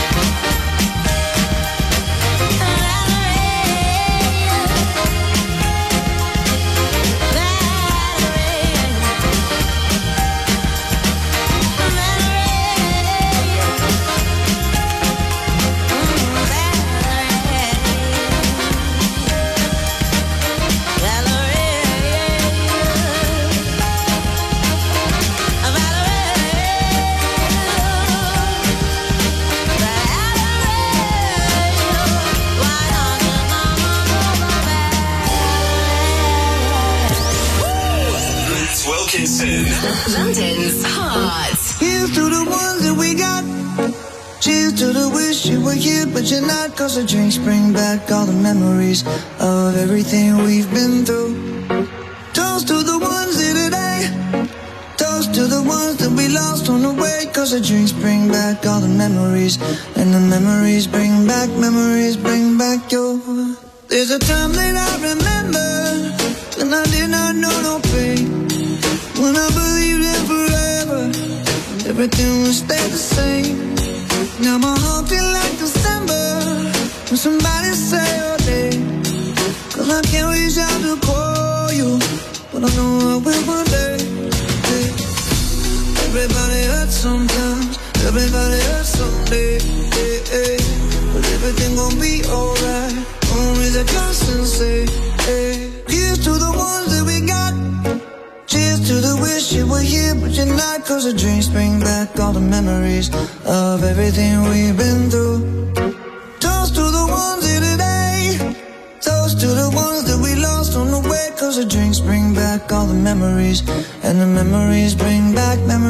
S26: Matt Wilkinson.
S8: London's Heart.
S2: Here's to the ones that we got. Cheers to the wish you were here, but you're not. Cause the drinks bring back all the memories of everything we've been through. Toast to the ones here today. Toast to the ones that we lost on the way. Cause the drinks bring back all the memories. And the memories bring back your. There's a time that I remember when I did not know no pain. When I believed in forever, everything would stay the same. Now my heart feel like December when somebody say your name. Cause I can't reach out to call you, but I know I will one day. Everybody hurts sometimes, everybody hurts someday. But everything gon' be alright. Only the constant say, here's to the ones that we got. Cheers to the wish you were here, but you're not. Cause the drinks bring back all the memories of everything we've been through. Toast to the ones here today. Toast to the ones that we lost on the way. Cause the drinks bring back all the memories. And the memories bring back your.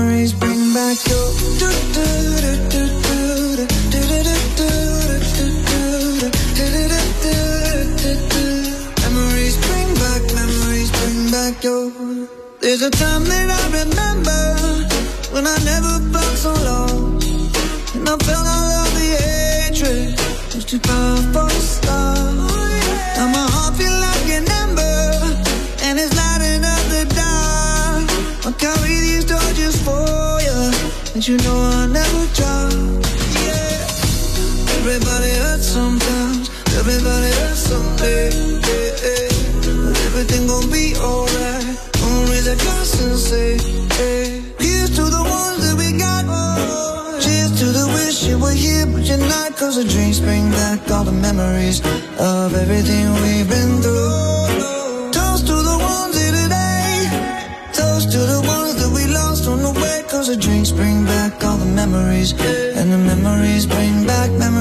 S2: Memories bring back your. There's a time that I remember when I never felt so low, and I felt all of the hatred was too powerful to stop. Now my heart feel like an ember, and it's lighting up the dark. I'll carry these torches for you, and you know I'll never drop. Yeah. Everybody hurts sometimes, everybody hurts someday. But everything gon' be alright. Only the constant say, here's to the ones that we got. Cheers to the wish you were here, but you're not. Cause the drinks bring back all the memories of everything we've been through. Toast to the ones here today. Toast to the ones that we lost on the way. Cause the drinks bring back all the memories. And the memories bring back your.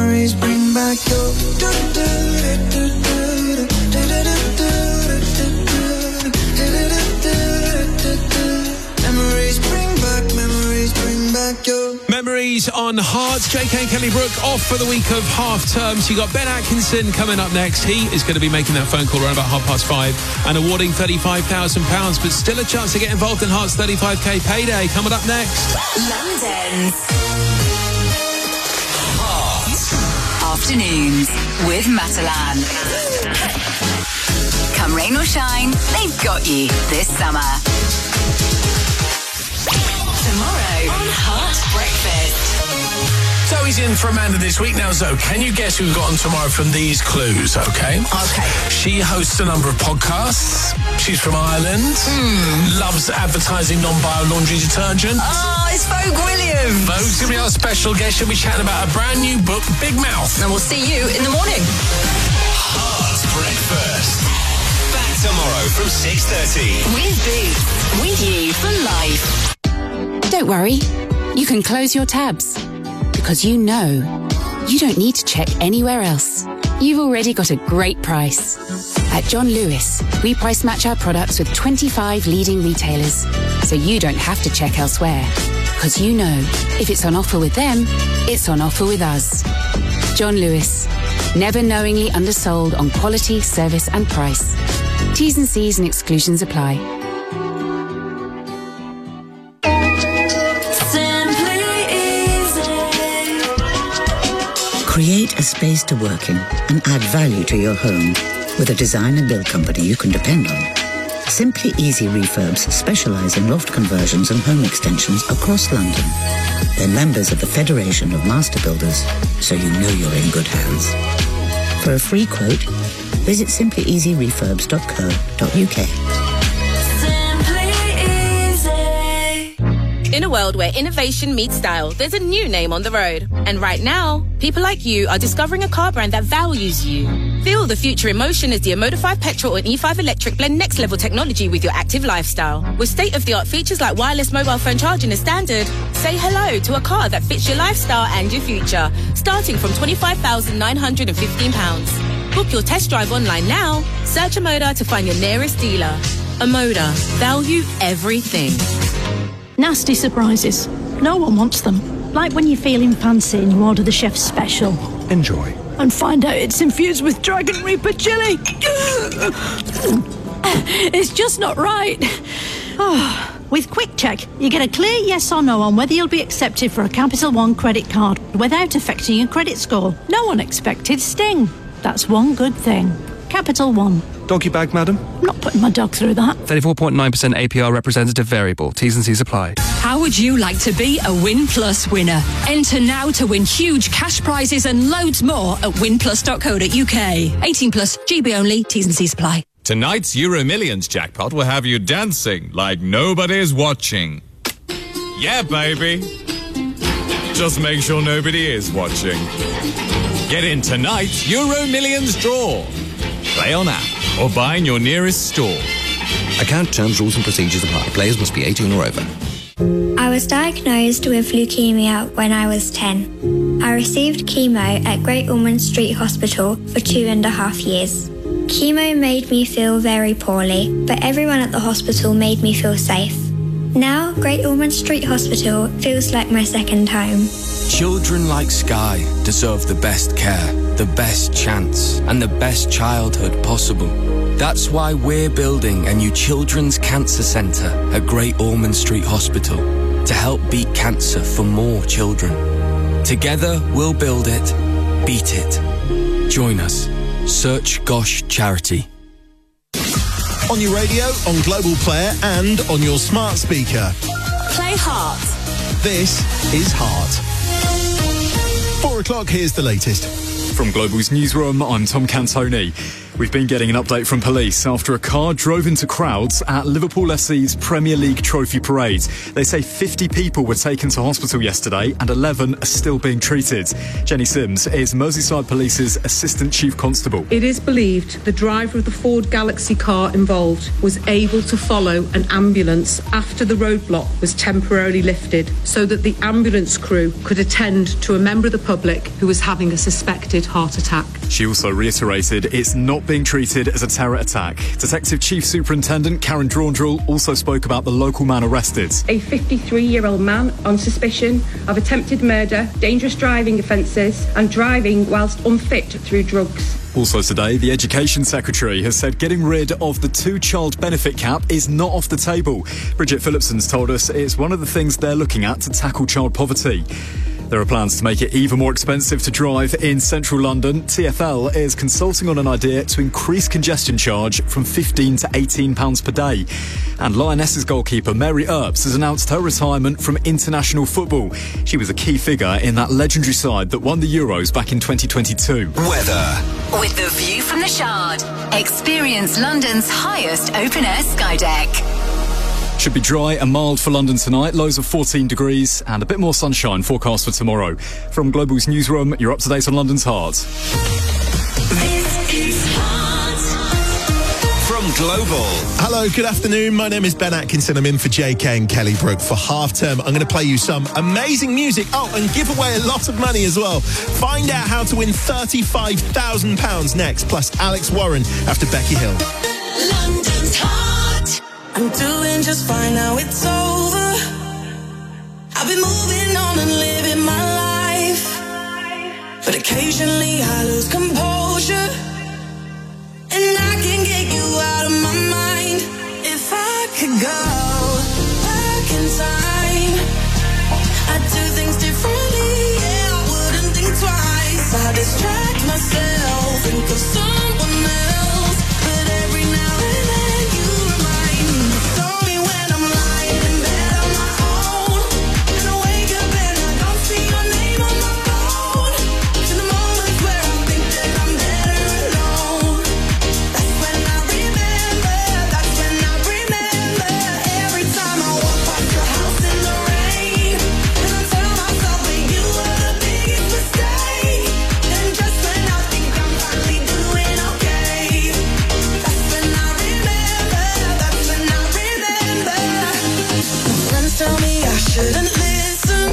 S9: Memories on Hearts. JK and Kelly Brook off for the week of half term. So you got Ben Atkinson coming up next. He is going to be making that phone call around about 5:30 and awarding £35,000. But still a chance to get involved in Hearts 35k payday coming up next.
S8: London's Afternoons with Matalan. Come rain or shine, they've got you this summer. Tomorrow on Heart Breakfast.
S25: Zoe's in for Amanda this week. Now, Zoe, can you guess who we've got on tomorrow from these clues, okay?
S8: Okay.
S25: She hosts a number of podcasts. She's from Ireland. Loves advertising non-bio laundry detergent.
S8: Oh, it's Vogue Williams.
S25: Vogue's going to be our special guest. She'll be chatting about a brand new book, Big Mouth.
S8: And we'll see you in the morning.
S26: Heart Breakfast. Back tomorrow from 6:30.
S8: With Boots. With you for life.
S7: Don't worry. You can close your tabs. Because you know you don't need to check anywhere else. You've already got a great price. At John Lewis, we price match our products with 25 leading retailers, so you don't have to check elsewhere. Because you know, if it's on offer with them, it's on offer with us. John Lewis. Never knowingly undersold on quality, service and price. T's and C's and exclusions apply.
S14: Create a space to work in and add value to your home with a design and build company you can depend on. Simply Easy Refurbs specialise in loft conversions and home extensions across London. They're members of the Federation of Master Builders, so you know you're in good hands. For a free quote, visit simplyeasyrefurbs.co.uk.
S15: In a world where innovation meets style, there's a new name on the road. And right now, people like you are discovering a car brand that values you. Feel the future in motion as the Omoda 5 Petrol and E5 Electric blend next level technology with your active lifestyle. With state-of-the-art features like wireless mobile phone charging as standard, say hello to a car that fits your lifestyle and your future, starting from £25,915. Book your test drive online now. Search Omoda to find your nearest dealer. Omoda. Value everything.
S16: Nasty surprises. No one wants them. Like when you're feeling fancy and you order the chef's special.
S17: Enjoy.
S16: And find out it's infused with Dragon Reaper chili. It's just not right. With Quick Check, you get a clear yes or no on whether you'll be accepted for a Capital One credit card without affecting your credit score. No unexpected sting. That's one good thing. Capital One.
S17: Doggy bag, madam?
S16: I'm not putting my dog through that.
S17: 34.9% APR representative variable. T's and C's apply.
S18: How would you like to be a Win Plus winner? Enter now to win huge cash prizes and loads more at winplus.co.uk. 18 plus, GB only, T's and C's apply.
S21: Tonight's Euro Millions jackpot will have you dancing like nobody's watching. Yeah, baby. Just make sure nobody is watching. Get in tonight's Euro Millions draw. Play on app or buy in your nearest store.
S19: Account terms, rules and procedures apply. Players must be 18 or over.
S20: I was diagnosed with leukemia when I was 10. I received chemo at Great Ormond Street Hospital for 2.5 years. Chemo made me feel very poorly, but everyone at the hospital made me feel safe. Now, Great Ormond Street Hospital feels like my second home.
S23: Children like Sky deserve the best care, the best chance, and the best childhood possible. That's why we're building a new Children's Cancer Centre at Great Ormond Street Hospital to help beat cancer for more children. Together, we'll build it, beat it. Join us. Search Gosh Charity.
S24: On your radio, on Global Player, and on your smart speaker.
S15: Play Heart.
S24: This is Heart. 4 o'clock, here's the latest.
S30: From Global's newsroom, I'm Tom Cantoni. We've been getting an update from police after a car drove into crowds at Liverpool FC's Premier League Trophy Parade. They say 50 people were taken to hospital yesterday and 11 are still being treated. Jenny Sims is Merseyside Police's Assistant Chief Constable.
S31: It is believed the driver of the Ford Galaxy car involved was able to follow an ambulance after the roadblock was temporarily lifted so that the ambulance crew could attend to a member of the public who was having a suspected heart attack.
S30: She also reiterated it's not being treated as a terror attack. Detective Chief Superintendent Karen Draundrell also spoke about the local man arrested.
S31: A 53-year-old man on suspicion of attempted murder, dangerous driving offences and driving whilst unfit through drugs.
S30: Also today, the Education Secretary has said getting rid of the two-child benefit cap is not off the table. Bridget Phillipson's told us it's one of the things they're looking at to tackle child poverty. There are plans to make it even more expensive to drive in central London. TfL is consulting on an idea to increase congestion charge from £15 to £18 per day. And Lionesses goalkeeper Mary Earps has announced her retirement from international football. She was a key figure in that legendary side that won the Euros back in 2022.
S8: Weather. With the view from the Shard. Experience London's highest open-air sky deck.
S30: Should be dry and mild for London tonight, lows of 14 degrees and a bit more sunshine forecast for tomorrow. From Global's newsroom, you're up to date on London's Heart.
S26: This is Heart. From Global.
S24: Hello, good afternoon. My name is Ben Atkinson. I'm in for JK and Kelly Brook for half term. I'm going to play you some amazing music. Oh, and give away a lot of money as well. Find out how to win £35,000 next, plus Alex Warren after Becky Hill.
S3: London's Heart. I'm doing just fine now, it's over. I've been moving on and living my life, but occasionally I lose composure, and I can get you out of my mind. If I could go back in time, I'd do things differently, yeah, I wouldn't think twice. I distract myself, think of someone else, but every now and then you remind me. It's only when I'm lying in bed on my own, and I wake up and I don't see your name on my phone, to the moments where I think that I'm better alone. That's when I remember, that's when I remember. Every time I walk past your house in the rain, and I tell myself that you were the biggest mistake, and just when I think I'm finally doing okay, that's when I remember, that's when I remember. My friends tell me I shouldn't listen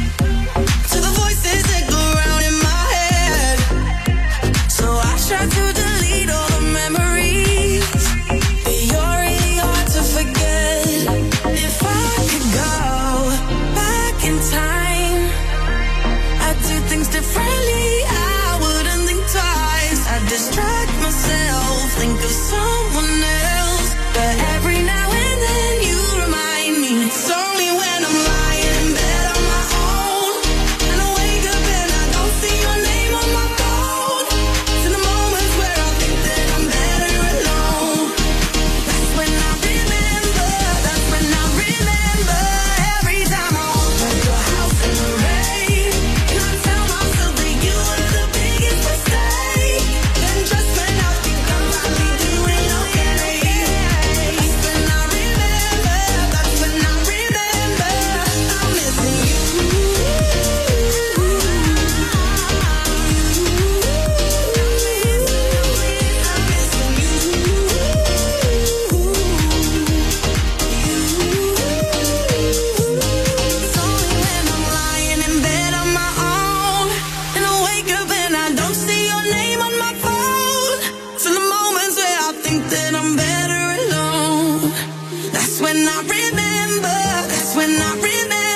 S3: to the voices that go round in my head, so I try to delete all the memories, but you're really hard to forget. If I could go back in time, I'd do things differently, I wouldn't think twice. I'd distract myself, think of someone else, but every now and then you remind me. It's only when I'm lying in bed on my own, and I wake up and I don't see your name on my phone, to the moments where I think that I'm better alone. That's when I remember, that's when I remember. Every time I walk past your house in the rain, and I tell myself that you were the biggest mistake, and just when I think I'm finally doing okay, that's when I remember, that's when I remember. I'm missing you. It's only when I'm lying in bed on my own, and I wake up and I don't see your name on my phone, to the moments where I think that I'm better alone. That's when I remember, that's when I remember.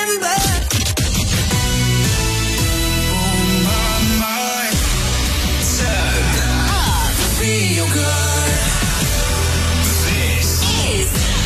S1: Feel good. This is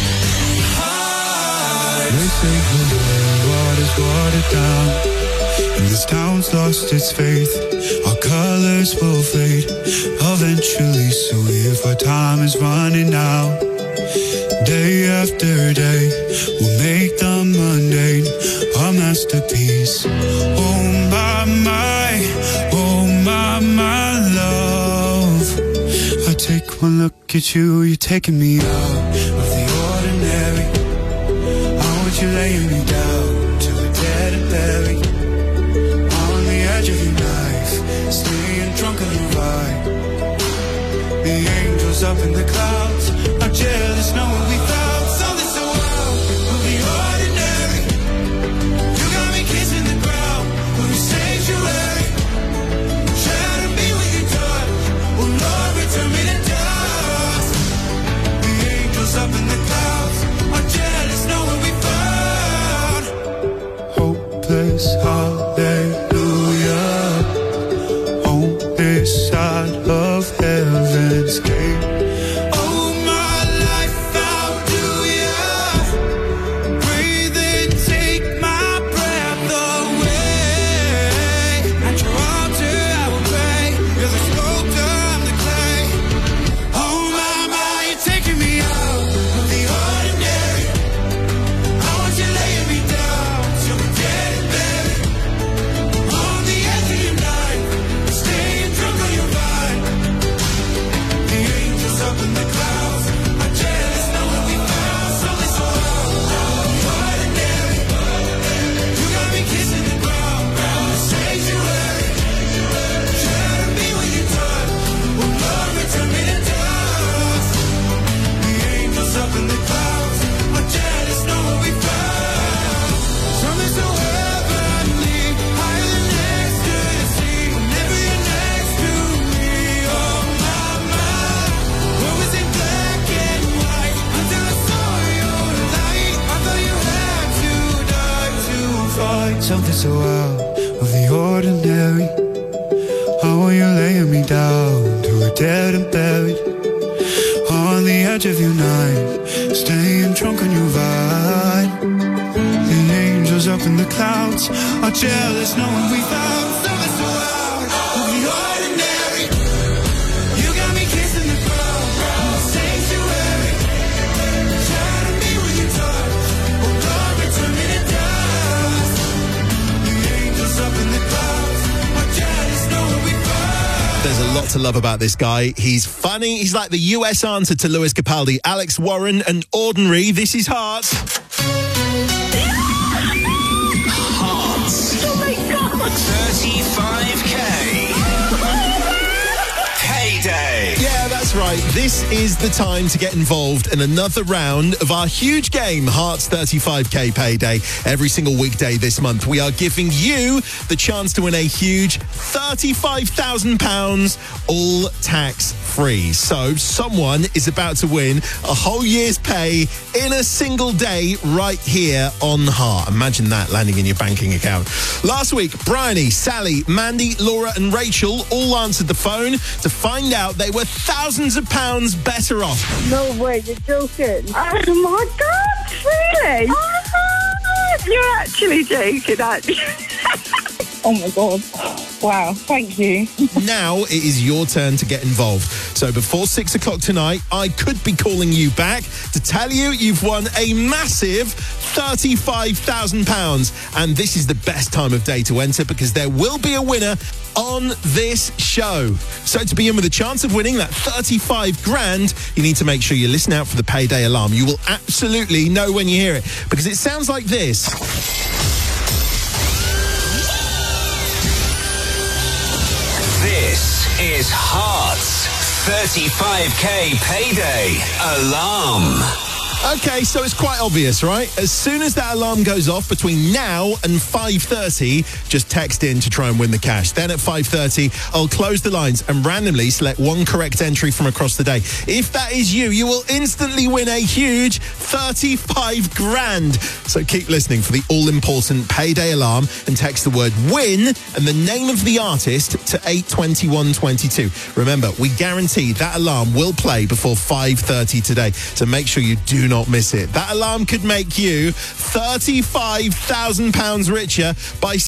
S1: hard.
S4: They say the water's watered down, and this town's lost its faith. Our colors will fade eventually, so if our time is running out, day after day, we'll make the mundane our masterpiece. Oh my, oh my love. I take one look at you, you're taking me out of the ordinary. How would you lay me down till we're dead and buried? On the edge of your knife, staying drunk on your vibe. The angels up in the clouds are jealous knowing we found something so wild of the ordinary. You got me kissing the ground when we sanctuary. Shadow me with your touch, oh Lord, return me to dust. The angels up in the clouds are jealous knowing we found hopeless hallelujah on this side of heaven's gate. Oh my life, how do ya breathe and take my breath away? At your altar I will pray, you're the sculptor, I'm the clay. Oh my, you're taking me out of the ordinary. I want you laying me down till we're dead and buried. On the edge of your knife, staying drunk on your vine. The angels something so out of the ordinary. How are you laying me down to a dead and buried? On the edge of your night, staying drunk on your vine. The angels up in the clouds are jealous knowing we found something so out of the ordinary. You got me kissing the ground, sanctuary. Try to be when you touch, oh God, return me to dust. The angels up in the clouds are jealous knowing we found.
S24: There's a lot to love about this guy. He's funny. He's like the US answer to Lewis Capaldi, Alex Warren and Ordinary. This is Hearts.
S26: Hearts.
S3: Oh my God.
S26: 35K. Payday.
S24: Yeah, that's right. This is the time to get involved in another round of our huge game, Hearts 35K Payday. Every single weekday this month, we are giving you the chance to win a huge £35,000, all tax-free. So someone is about to win a whole year's pay in a single day right here on Heart. Imagine that landing in your banking account. Last week, Bryony, Sally, Mandy, Laura and Rachel all answered the phone to find out they were thousands of pounds better off.
S2: No way, you're joking. Oh my God, really? Oh, you're actually joking, aren't you? Oh my God. Wow, thank you.
S24: Now it is your turn to get involved. So before 6 o'clock tonight, I could be calling you back to tell you you've won a massive £35,000. And this is the best time of day to enter because there will be a winner on this show. So to be in with a chance of winning that 35 grand, you need to make sure you listen out for the payday alarm. You will absolutely know when you hear it because it sounds like this.
S26: This is Hearts 35K Payday Alarm.
S24: Okay, so it's quite obvious, right? As soon as that alarm goes off between now and 5:30, just text in to try and win the cash. Then at 5:30, I'll close the lines and randomly select one correct entry from across the day. If that is you, you will instantly win a huge 35 grand. So keep listening for the all-important payday alarm and text the word WIN and the name of the artist to 82122. Remember, we guarantee that alarm will play before 5:30 today. So make sure you do not miss it. That alarm could make you £35,000 richer by